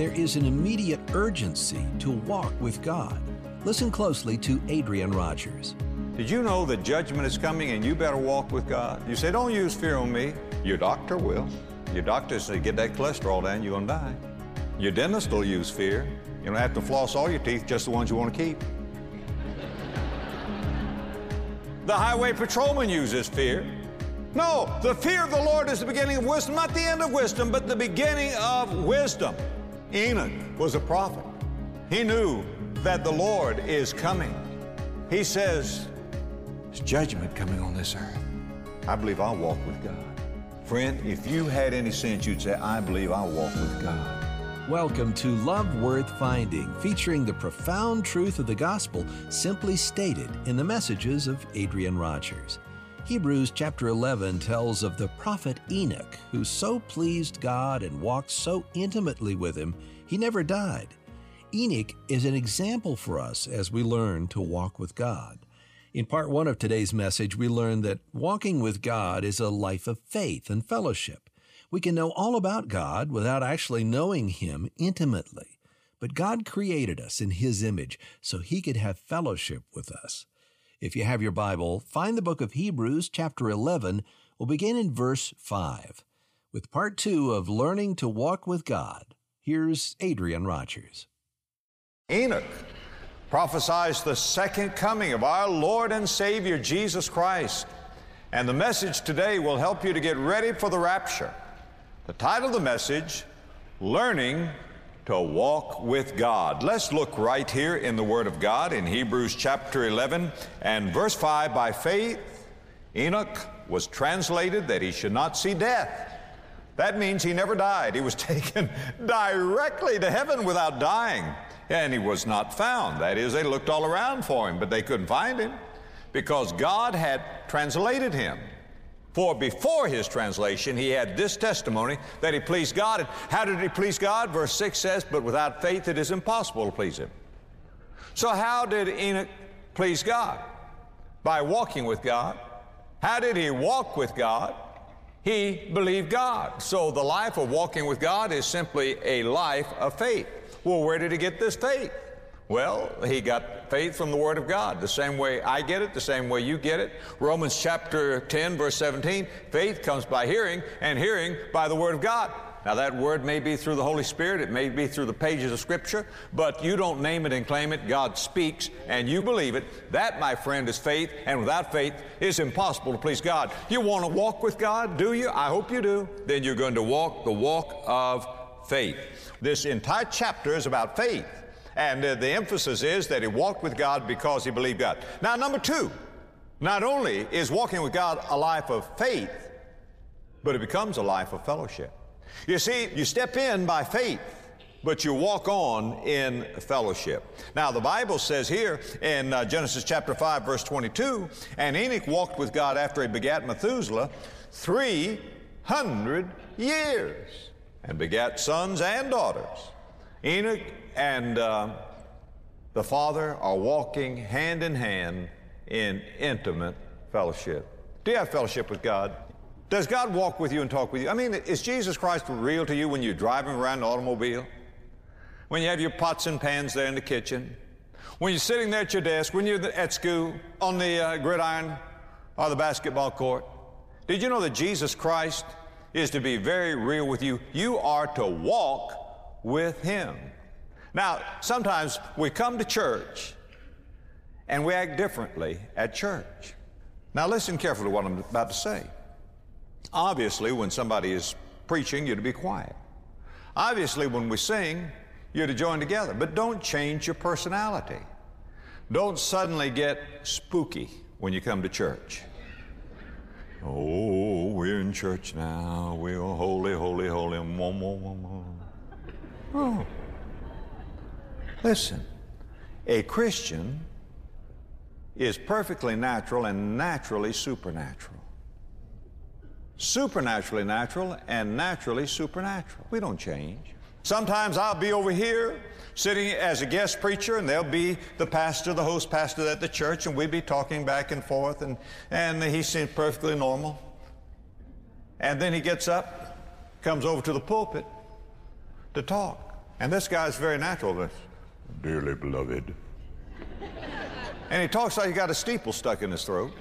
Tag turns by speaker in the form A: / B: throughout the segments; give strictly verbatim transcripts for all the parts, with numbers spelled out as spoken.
A: there is an immediate urgency to walk with God. Listen closely to Adrian Rogers.
B: Did you know that judgment is coming and you better walk with God? You say, don't use fear on me. Your doctor will. Your doctor says, get that cholesterol down, you're going to die. Your dentist will use fear. You don't have to floss all your teeth, just the ones you want to keep. The highway patrolman uses fear. No, the fear of the Lord is the beginning of wisdom, not the end of wisdom, but the beginning of wisdom. Enoch was a prophet. He knew that the Lord is coming. He says, there's judgment coming on this earth. I believe I'll walk with God. Friend, if you had any sense, you'd say, I believe I'll walk with God.
A: Welcome to Love Worth Finding, featuring the profound truth of the gospel simply stated in the messages of Adrian Rogers. Hebrews chapter eleven tells of the prophet Enoch, who so pleased God and walked so intimately with him, he never died. Enoch is an example for us as we learn to walk with God. In part one of today's message, we learn that walking with God is a life of faith and fellowship. We can know all about God without actually knowing Him intimately. But God created us in His image so He could have fellowship with us. If you have your Bible, find the book of Hebrews, chapter eleven. We'll begin in verse five. With part two of Learning to Walk with God, here's Adrian Rogers.
B: Enoch prophesies the second coming of our Lord and Savior, Jesus Christ. And the message today will help you to get ready for the rapture. The title of the message, Learning to Walk with God. Let's look right here in the Word of God in Hebrews chapter eleven and verse five. By faith, Enoch was translated that he should not see death. That means he never died. He was taken directly to heaven without dying. And he was not found. That is, they looked all around for him, but they couldn't find him because God had translated him. For before his translation, he had this testimony that he pleased God. And how did he please God? Verse six says, but without faith it is impossible to please him. So how did Enoch please God? By walking with God. How did he walk with God? He believed God. So the life of walking with God is simply a life of faith. Well, where did he get this faith? Well, he got faith from the Word of God, the same way I get it, the same way you get it. Romans chapter ten, verse seventeen, faith comes by hearing, and hearing by the Word of God. Now, that Word may be through the Holy Spirit, it may be through the pages of Scripture, but you don't name it and claim it. God speaks, and you believe it. That, my friend, is faith, and without faith, it's impossible to please God. You want to walk with God, do you? I hope you do. Then you're going to walk the walk of faith. This entire chapter is about faith. And uh, the emphasis is that he walked with God because he believed God. Now, number two, not only is walking with God a life of faith, but it becomes a life of fellowship. You see, you step in by faith, but you walk on in fellowship. Now, the Bible says here in uh, Genesis chapter five, verse twenty-two, and Enoch walked with God after he begat Methuselah three hundred years, and begat sons and daughters. Enoch and uh, the Father are walking hand in hand in intimate fellowship. Do you have fellowship with God? Does God walk with you and talk with you? I mean, is Jesus Christ real to you when you're driving around an automobile? When you have your pots and pans there in the kitchen? When you're sitting there at your desk? When you're at school, on the uh, gridiron or the basketball court? Did you know that Jesus Christ is to be very real with you? You are to walk with Him. Now, sometimes we come to church and we act differently at church. Now, listen carefully to what I'm about to say. Obviously, when somebody is preaching, you're to be quiet. Obviously, when we sing, you're to join together. But don't change your personality. Don't suddenly get spooky when you come to church. Oh, we're in church now. We're holy, holy, holy. Oh. Listen, a Christian is perfectly natural and naturally supernatural. Supernaturally natural and naturally supernatural. We don't change. Sometimes I'll be over here sitting as a guest preacher, and there'll be the pastor, the host pastor at the church, and we'll be talking back and forth, and, and he seems perfectly normal. And then he gets up, comes over to the pulpit to talk. And this guy's very natural. This, dearly beloved. And he talks like he got a steeple stuck in his throat.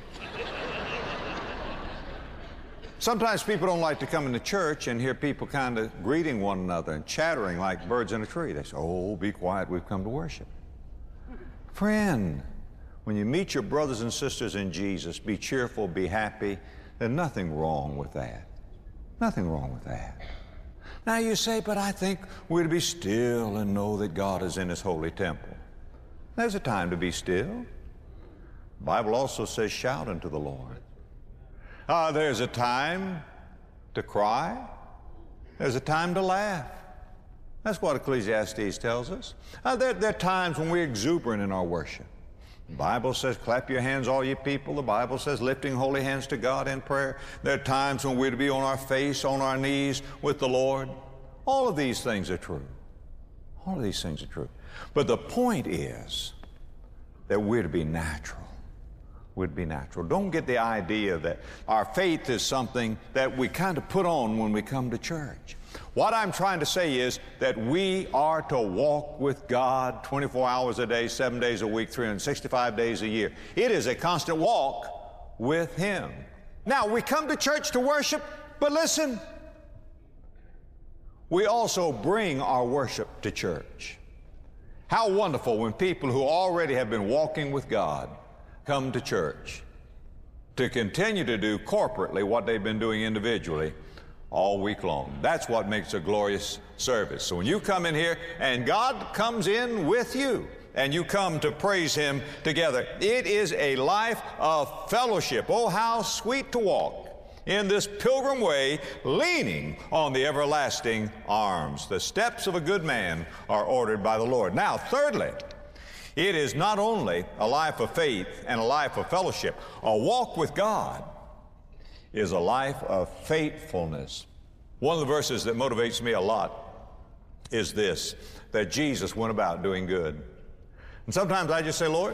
B: Sometimes people don't like to come into church and hear people kind of greeting one another and chattering like birds in a tree. They say, oh, be quiet, we've come to worship. Friend, when you meet your brothers and sisters in Jesus, be cheerful, be happy. There's nothing wrong with that. Nothing wrong with that. Now you say, but I think we're to be still and know that God is in His holy temple. There's a time to be still. The Bible also says, shout unto the Lord. Uh, there's a time to cry. There's a time to laugh. That's what Ecclesiastes tells us. Uh, there, there are times when we're exuberant in our worship. The Bible says, clap your hands, all ye people. The Bible says, lifting holy hands to God in prayer. There are times when we're to be on our face, on our knees with the Lord. All of these things are true. All of these things are true. But the point is that we're to be natural. Would be natural. Don't get the idea that our faith is something that we kind of put on when we come to church. What I'm trying to say is that we are to walk with God twenty-four hours a day, seven days a week, three hundred sixty-five days a year. It is a constant walk with Him. Now, we come to church to worship, but listen, we also bring our worship to church. How wonderful when people who already have been walking with God come to church to continue to do corporately what they've been doing individually all week long. That's what makes a glorious service. So when you come in here and God comes in with you and you come to praise Him together, it is a life of fellowship. Oh, how sweet to walk in this pilgrim way, leaning on the everlasting arms. The steps of a good man are ordered by the Lord. Now, thirdly, it is not only a life of faith and a life of fellowship. A walk with God is a life of faithfulness. One of the verses that motivates me a lot is this, that Jesus went about doing good. And sometimes I just say, Lord,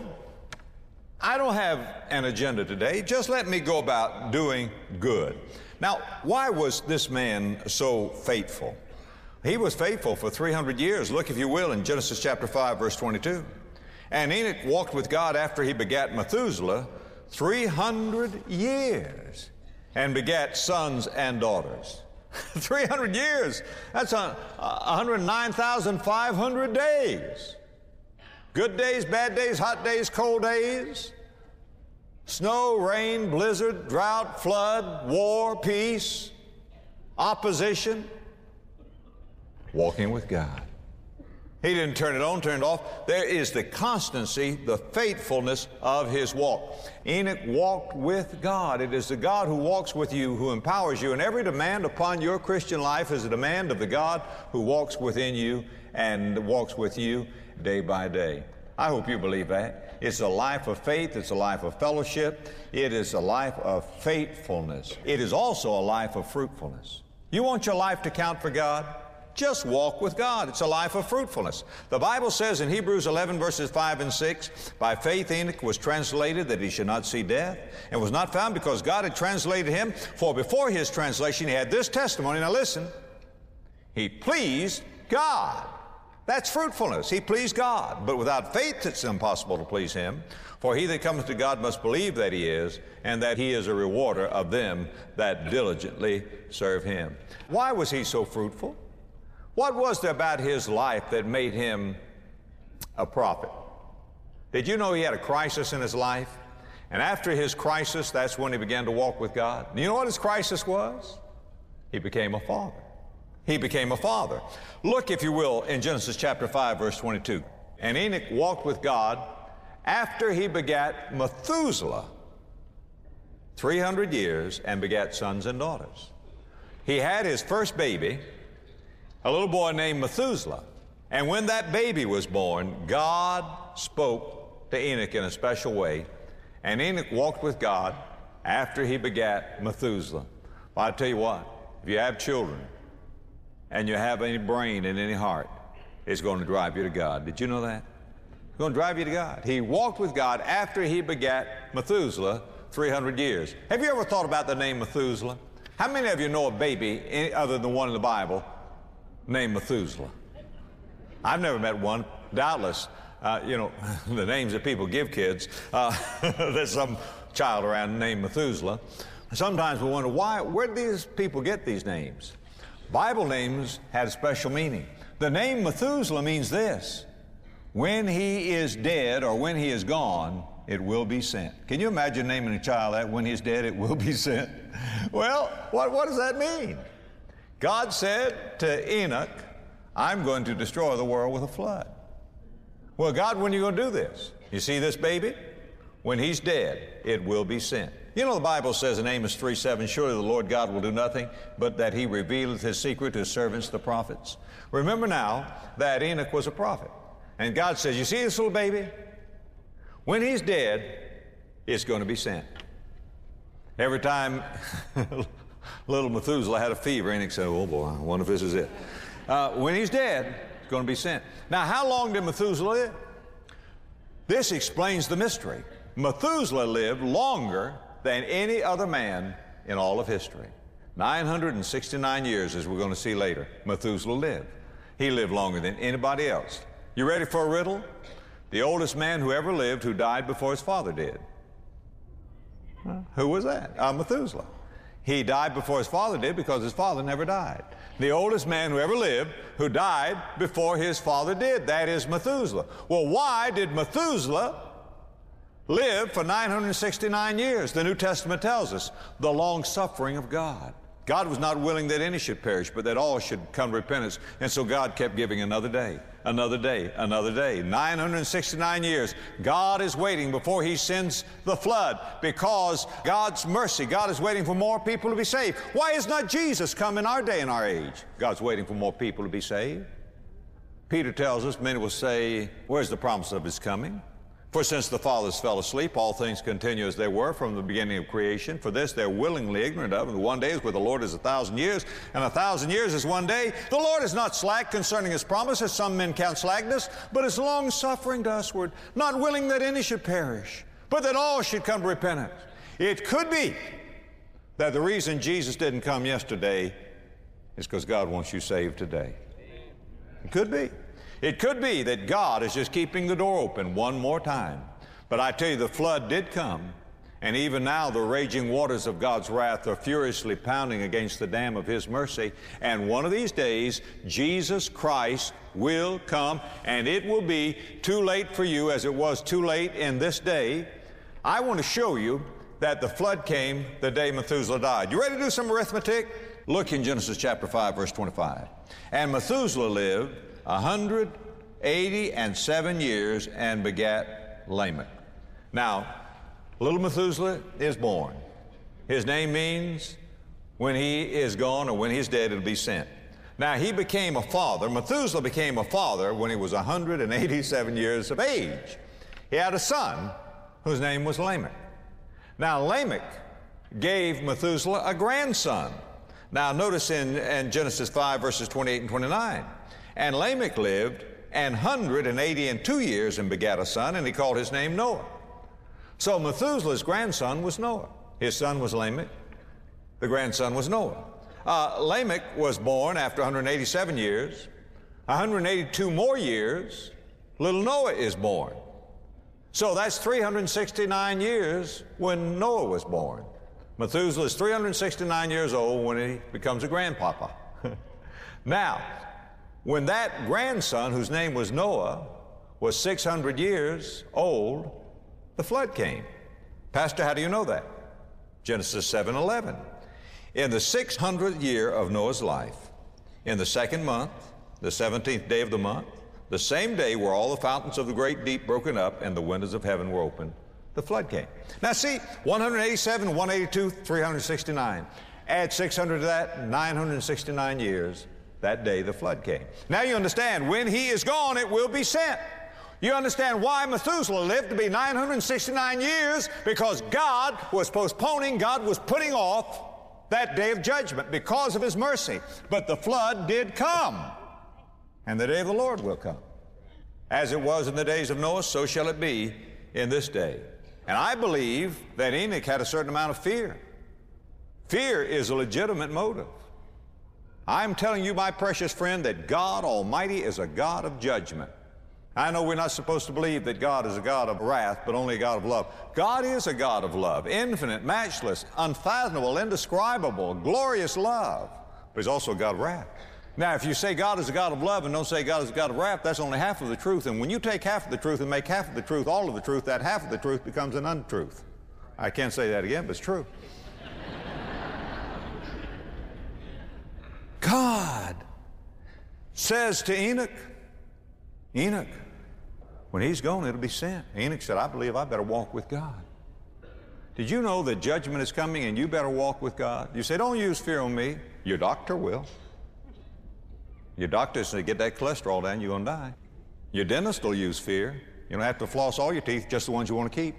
B: I don't have an agenda today. Just let me go about doing good. Now, why was this man so faithful? He was faithful for three hundred years. Look, if you will, in Genesis chapter five, verse twenty-two. And Enoch walked with God after he begat Methuselah three hundred years and begat sons and daughters. three hundred years. That's one hundred nine thousand five hundred days. Good days, bad days, hot days, cold days. Snow, rain, blizzard, drought, flood, war, peace, opposition. Walking with God. He didn't turn it on, turn it off. There is the constancy, the faithfulness of his walk. Enoch walked with God. It is the God who walks with you, who empowers you. And every demand upon your Christian life is a demand of the God who walks within you and walks with you day by day. I hope you believe that. It's a life of faith. It's a life of fellowship. It is a life of faithfulness. It is also a life of fruitfulness. You want your life to count for God? Just walk with God. It's a life of fruitfulness. The Bible says in Hebrews eleven, verses five and six, by faith Enoch was translated that he should not see death, and was not found because God had translated him. For before his translation he had this testimony. Now listen, he pleased God. That's fruitfulness. He pleased God. But without faith it's impossible to please Him. For he that cometh to God must believe that He is, and that He is a rewarder of them that diligently serve Him. Why was he so fruitful? What was there about his life that made him a prophet? Did you know he had a crisis in his life? And after his crisis, that's when he began to walk with God. Do you know what his crisis was? He became a father. He became a father. Look, if you will, in Genesis chapter five, verse twenty-two. And Enoch walked with God after he begat Methuselah three hundred years and begat sons and daughters. He had his first baby, a little boy named Methuselah. And when that baby was born, God spoke to Enoch in a special way. And Enoch walked with God after he begat Methuselah. Well, I tell you what, if you have children and you have any brain and any heart, it's going to drive you to God. Did you know that? It's going to drive you to God. He walked with God after he begat Methuselah three hundred years. Have you ever thought about the name Methuselah? How many of you know a baby, any other than one in the Bible, named Methuselah? I've never met one, doubtless. Uh, you know, the names that people give kids, uh, there's some child around named Methuselah. Sometimes we wonder, why, where do these people get these names? Bible names had a special meaning. The name Methuselah means this: when he is dead or when he is gone, it will be sent. Can you imagine naming a child that? When he's dead, it will be sent? Well, what, what does that mean? God said to Enoch, I'm going to destroy the world with a flood. Well, God, when are you going to do this? You see this baby? When he's dead, it will be sent. You know, the Bible says in Amos three seven, surely the Lord God will do nothing but that he revealeth his secret to his servants, the prophets. Remember now that Enoch was a prophet. And God says, you see this little baby? When he's dead, it's going to be sent. Every time little Methuselah had a fever, Enoch said, oh boy, I wonder if this is it. Uh, when he's dead, it's going to be sent. Now, how long did Methuselah live? This explains the mystery. Methuselah lived longer than any other man in all of history. nine hundred sixty-nine years, as we're going to see later, Methuselah lived. He lived longer than anybody else. You ready for a riddle? The oldest man who ever lived who died before his father did. Huh? Who was that? Uh, Methuselah. He died before his father did because his father never died. The oldest man who ever lived who died before his father did. That is Methuselah. Well, why did Methuselah live for nine hundred sixty-nine years? The New Testament tells us the long suffering of God. God was not willing that any should perish, but that all should come to repentance. And so God kept giving another day, another day, another day. nine hundred sixty-nine years. God is waiting before he sends the flood because God's mercy. God is waiting for more people to be saved. Why is not Jesus come in our day and our age? God's waiting for more people to be saved. Peter tells us, many will say, where's the promise of his coming? For since the fathers fell asleep, all things continue as they were from the beginning of creation. For this they're willingly ignorant of. And one day is with the Lord is a thousand years, and a thousand years is one day. The Lord is not slack concerning his promise, as some men count slackness, but is long-suffering to usward, not willing that any should perish, but that all should come to repentance. It could be that the reason Jesus didn't come yesterday is because God wants you saved today. It could be. It could be that God is just keeping the door open one more time. But I tell you, the flood did come, and even now the raging waters of God's wrath are furiously pounding against the dam of his mercy. And one of these days, Jesus Christ will come, and it will be too late for you as it was too late in this day. I want to show you that the flood came the day Methuselah died. You ready to do some arithmetic? Look in Genesis chapter five, verse twenty-five. And Methuselah lived one hundred eighty and seven years and begat Lamech. Now, little Methuselah is born. His name means when he is gone or when he's dead, it'll be sent. Now, he became a father. Methuselah became a father when he was one hundred eighty-seven years of age. He had a son whose name was Lamech. Now, Lamech gave Methuselah a grandson. Now, notice in, in Genesis five, verses twenty-eight and twenty-nine. And Lamech lived an hundred and eighty and two years and begat a son, and he called his name Noah. So Methuselah's grandson was Noah. His son was Lamech. The grandson was Noah. Uh, Lamech was born after one hundred eighty-seven years. one hundred eighty-two more years, little Noah is born. So that's three hundred sixty-nine years when Noah was born. Methuselah is three hundred sixty-nine years old when he becomes a grandpapa. Now, when that grandson, whose name was Noah, was six hundred years old, the flood came. Pastor, how do you know that? Genesis seven eleven. In the six hundredth year of Noah's life, in the second month, the seventeenth day of the month, the same day were all the fountains of the great deep broken up and the windows of heaven were opened, the flood came. Now see, one hundred eighty-seven, one hundred eighty-two, three hundred sixty-nine. Add six hundred to that, nine hundred sixty-nine years. That day the flood came. Now you understand, when he is gone, it will be sent. You understand why Methuselah lived to be nine hundred sixty-nine years? Because God was postponing, God was putting off that day of judgment because of his mercy. But the flood did come, and the day of the Lord will come. As it was in the days of Noah, so shall it be in this day. And I believe that Enoch had a certain amount of fear. Fear is a legitimate motive. I'm telling you, my precious friend, that God Almighty is a God of judgment. I know we're not supposed to believe that God is a God of wrath, but only a God of love. God is a God of love, infinite, matchless, unfathomable, indescribable, glorious love, but He's also a God of wrath. Now, if you say God is a God of love and don't say God is a God of wrath, that's only half of the truth. And when you take half of the truth and make half of the truth all of the truth, that half of the truth becomes an untruth. I can't say that again, but it's true. God says to Enoch, Enoch, when he's gone, it'll be sent. Enoch said, I believe I better walk with God. Did you know that judgment is coming and you better walk with God? You say, don't use fear on me. Your doctor will. Your doctor says, get that cholesterol down, you're going to die. Your dentist will use fear. You don't have to floss all your teeth, just the ones you want to keep.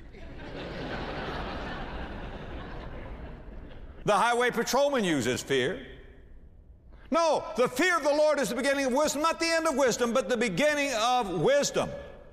B: The highway patrolman uses fear. No, the fear of the Lord is the beginning of wisdom, not the end of wisdom, but the beginning of wisdom.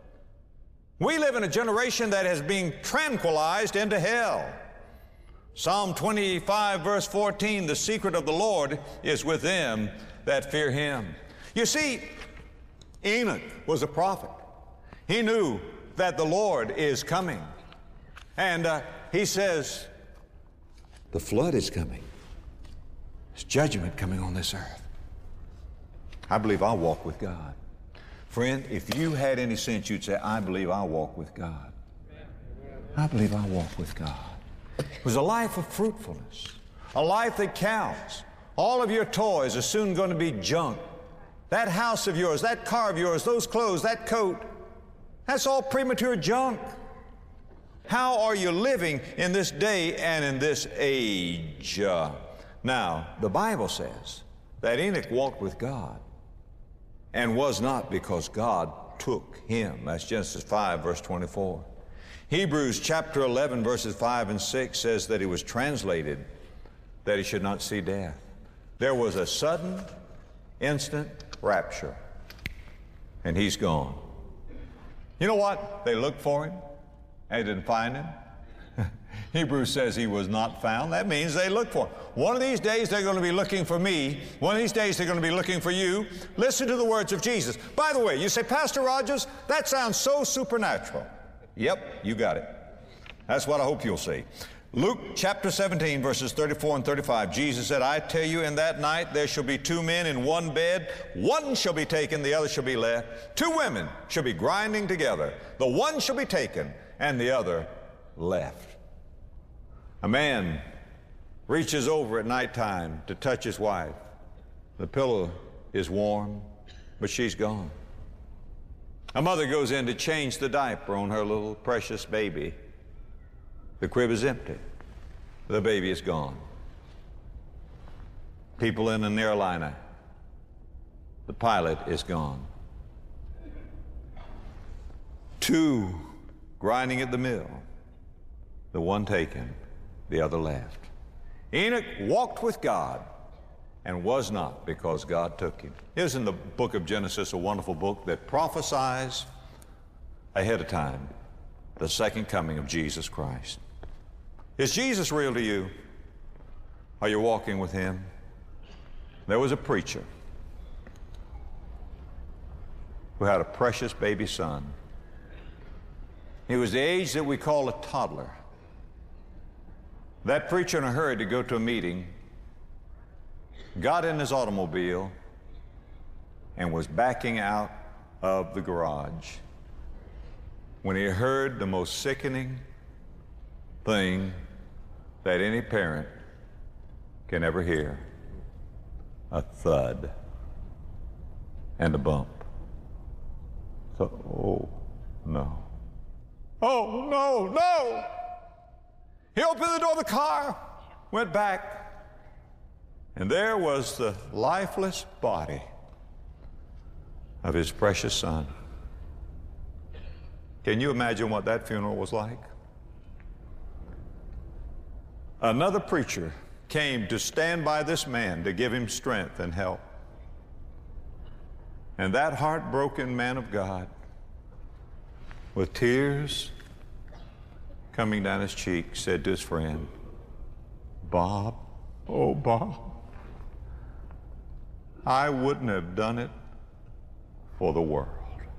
B: We live in a generation that is being tranquilized into hell. Psalm twenty-five, verse fourteen, the secret of the Lord is with them that fear Him. You see, Enoch was a prophet. He knew that the Lord is coming. And uh, he says, the flood is coming. There's judgment coming on this earth. I believe I'll walk with God. Friend, if you had any sense, you'd say, I believe I'll walk with God. I believe I'll walk with God. It was a life of fruitfulness, a life that counts. All of your toys are soon going to be junk. That house of yours, that car of yours, those clothes, that coat, that's all premature junk. How are you living in this day and in this age? Uh, now, the Bible says that Enoch walked with God and was not because God took him. That's Genesis five, verse twenty-four. Hebrews chapter eleven, verses five and six says that he was translated that he should not see death. There was a sudden, instant rapture, and he's gone. You know what? They looked for him. They didn't find him. Hebrews says he was not found. That means they looked for him. One of these days they're going to be looking for me. One of these days they're going to be looking for you. Listen to the words of Jesus. By the way, you say, Pastor Rogers, that sounds so supernatural. Yep, you got it. That's what I hope you'll see. Luke chapter seventeen, verses thirty-four and thirty-five, Jesus said, I tell you, in that night there shall be two men in one bed. One shall be taken, the other shall be left. Two women shall be grinding together. The one shall be taken, and the other left. A man reaches over at nighttime to touch his wife. The pillow is warm, but she's gone. A mother goes in to change the diaper on her little precious baby. The crib is empty. The baby is gone. People in an airliner. The pilot is gone. Two grinding at the mill. The one taken, the other left. Enoch walked with God and was not because God took him. Isn't the book of Genesis a wonderful book that prophesies ahead of time the second coming of Jesus Christ? Is Jesus real to you? Are you walking with Him? There was a preacher who had a precious baby son. He was the age that we call a toddler. That preacher, in a hurry to go to a meeting, got in his automobile and was backing out of the garage when he heard the most sickening thing that any parent can ever hear: a thud and a bump. So, oh, no. Oh, no, no! He opened the door of the car, went back, and there was the lifeless body of his precious son. Can you imagine what that funeral was like? Another preacher came to stand by this man to give him strength and help. And that heartbroken man of God, with tears coming down his cheek, said to his friend, Bob, oh Bob, I wouldn't have done it for the world.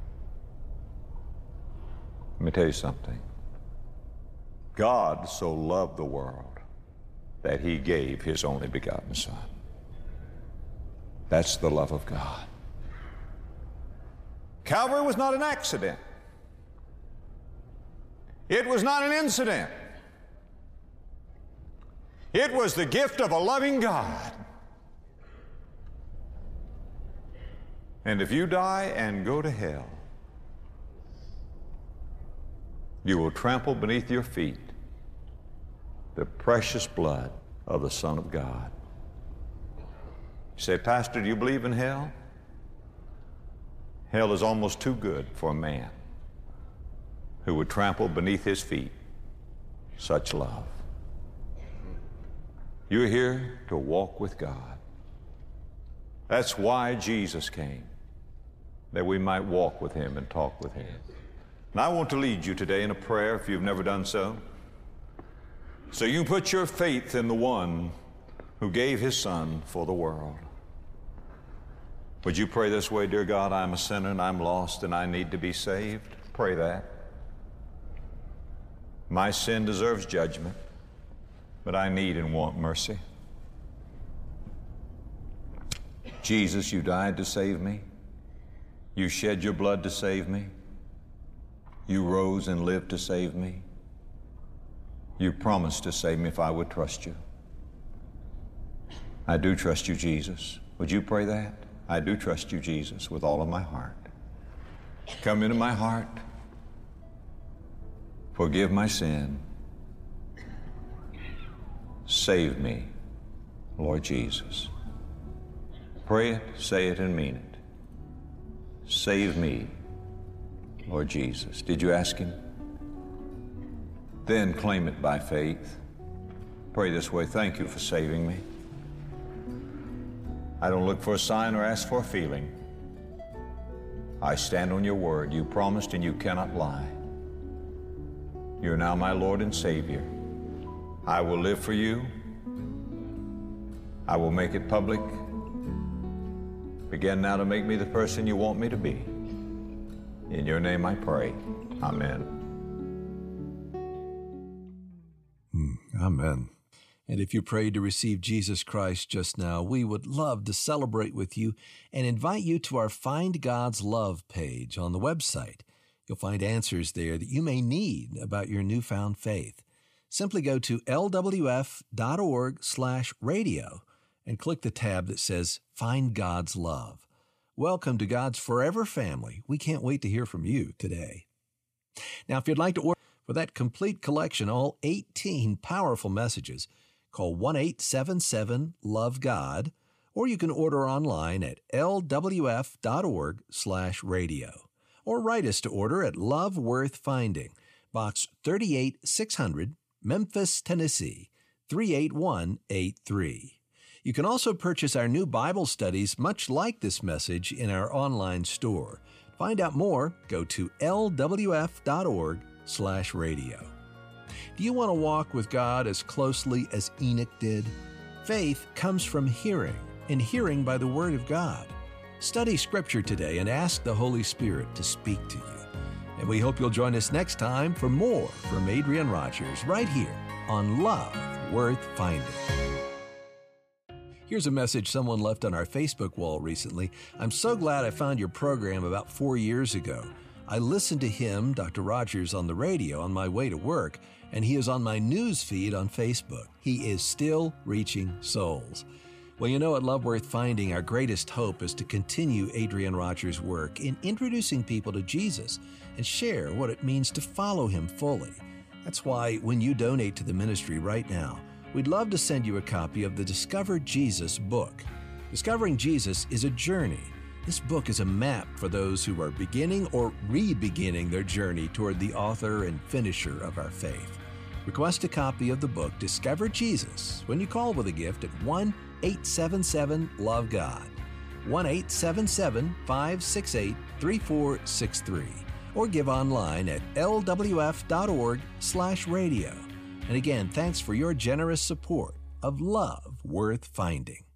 B: Let me tell you something. God so loved the world that he gave his only begotten Son. That's the love of God. Calvary was not an accident. It was not an incident. It was the gift of a loving God. And if you die and go to hell, you will trample beneath your feet the precious blood of the Son of God. You say, Pastor, do you believe in hell? Hell is almost too good for a man who would trample beneath his feet such love. You're here to walk with God. That's why Jesus came, that we might walk with him and talk with him. And I want to lead you today in a prayer, if you've never done so. So you put your faith in the one who gave his Son for the world. Would you pray this way? Dear God, I'm a sinner and I'm lost and I need to be saved. Pray that. My sin deserves judgment, but I need and want mercy. Jesus, you died to save me. You shed your blood to save me. You rose and lived to save me. You promised to save me if I would trust you. I do trust you, Jesus. Would you pray that? I do trust you, Jesus, with all of my heart. Come into my heart. Forgive my sin. Save me, Lord Jesus. Pray it, say it, and mean it. Save me, Lord Jesus. Did you ask him? Then claim it by faith. Pray this way. Thank you for saving me. I don't look for a sign or ask for a feeling. I stand on your word. You promised and you cannot lie. You're now my Lord and Savior. I will live for you. I will make it public. Begin now to make me the person you want me to be. In your name I pray. Amen.
A: Amen. And if you prayed to receive Jesus Christ just now, we would love to celebrate with you and invite you to our Find God's Love page on the website. You'll find answers there that you may need about your newfound faith. Simply go to L W F dot org slash radio and click the tab that says Find God's Love. Welcome to God's forever family. We can't wait to hear from you today. Now, if you'd like to order for that complete collection, all eighteen powerful messages, call one eight seven seven love God, or you can order online at L W F dot org slash radio. Or write us to order at Love Worth Finding, Box thirty-eight six hundred, Memphis, Tennessee, three eight one eight three. You can also purchase our new Bible studies, much like this message, in our online store. To find out more, go to L W F dot org slash radio. Do you want to walk with God as closely as Enoch did? Faith comes from hearing, and hearing by the Word of God. Study Scripture today and ask the Holy Spirit to speak to you. And we hope you'll join us next time for more from Adrian Rogers right here on Love Worth Finding. Here's a message someone left on our Facebook wall recently. I'm so glad I found your program about four years ago. I listened to him, Doctor Rogers, on the radio on my way to work, and he is on my news feed on Facebook. He is still reaching souls. Well, you know, at Love Worth Finding, our greatest hope is to continue Adrian Rogers' work in introducing people to Jesus and share what it means to follow him fully. That's why when you donate to the ministry right now, we'd love to send you a copy of the Discover Jesus book. Discovering Jesus is a journey. This book is a map for those who are beginning or re-beginning their journey toward the author and finisher of our faith. Request a copy of the book, Discover Jesus, when you call with a gift at one eight seven seven love God, one eight seven seven five six eight three four six three, or give online at L W F dot org slash radio. And again, thanks for your generous support of Love Worth Finding.